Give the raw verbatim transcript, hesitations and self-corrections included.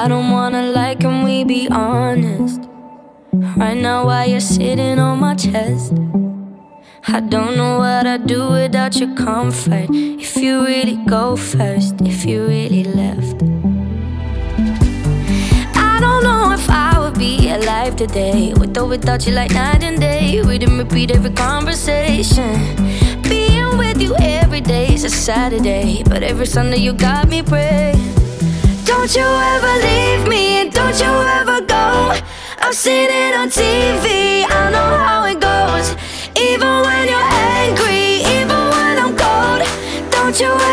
I don't wanna lie, can we be honest? Right now while you're sitting on my chest, I don't know what I'd do without your comfort. If you really go first, if you really left, I don't know if I would be alive today, with or without you, like night and day. We didn't repeat every conversation. Being with you every day is a Saturday, but every Sunday you got me praying. Don't you ever leave me, and don't you ever go. I've seen it on T V, I know how it goes. Even when you're angry, even when I'm cold, don't you ever